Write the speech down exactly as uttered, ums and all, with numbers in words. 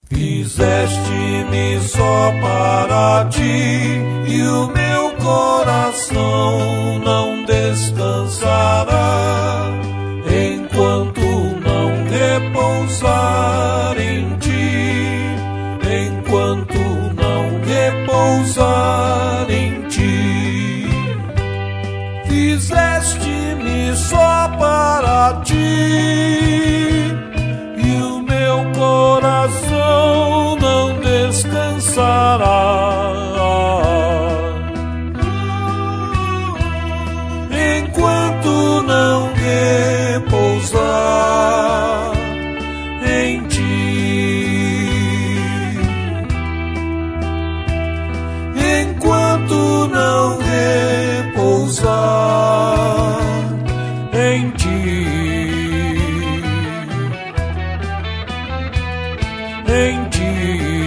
Fizeste-me só para ti, e o meu coração não descansará enquanto não repousar em ti, enquanto não repousar em ti. Fizeste-me só para ti, e o meu coração não descansará enquanto não repousar em ti, enquanto não repousar em ti, em ti.